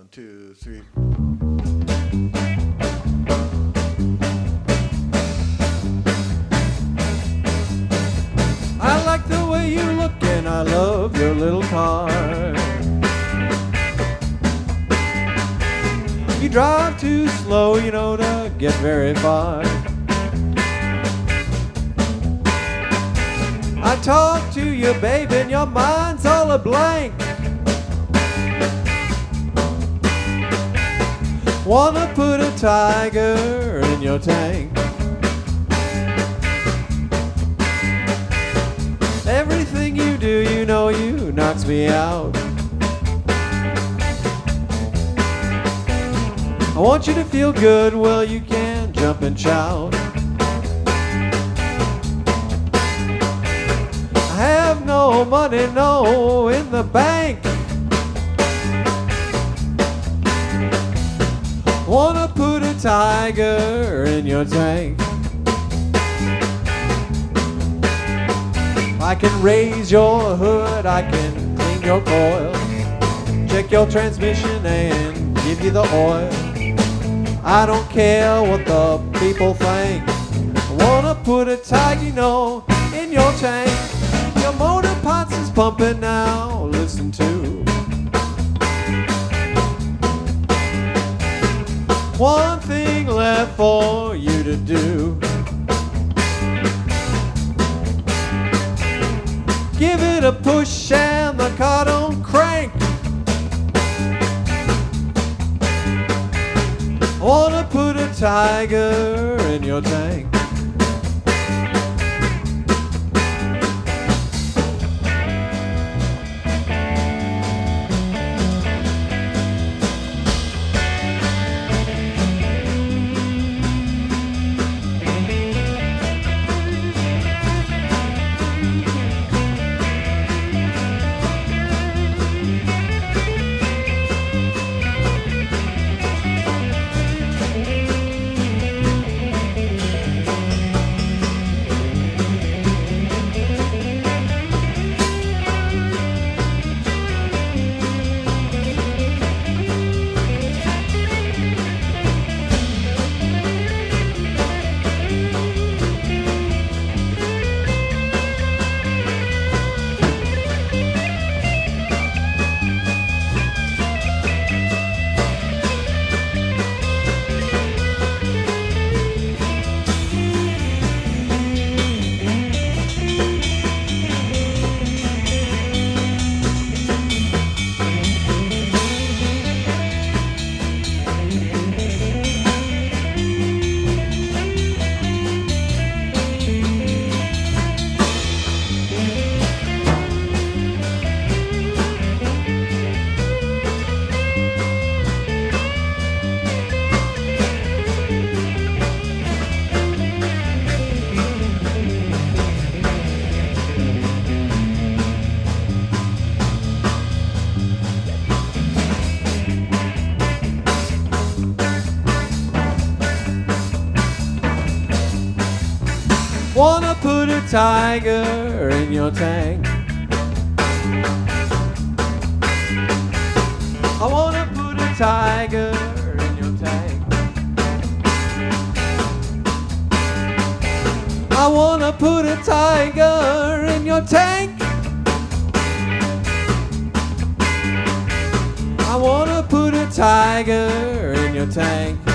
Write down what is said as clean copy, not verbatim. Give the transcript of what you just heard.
1, 2, 3. I like the way you look and I love your little car. You drive too slow, you know, to get very far. I talk to you, babe, and your mind's all a blank. Wanna put a tiger in your tank. Everything you do, you know, you knocks me out. I want you to feel good, well, you can jump and shout. I have no money, no, in the bank. Wanna put a tiger in your tank. I can raise your hood, I can clean your coil, check your transmission and give you the oil. I don't care what the people think. I wanna put a tiger, you know, in your tank. Your motor pots is pumping now, listen to. One thing left for you to do. Give it a push and the car don't crank. I wanna put a tiger in your tank. Wanna put a tiger in your tank. I wanna put a tiger in your tank. I wanna put a tiger in your tank. I wanna put a tiger in your tank.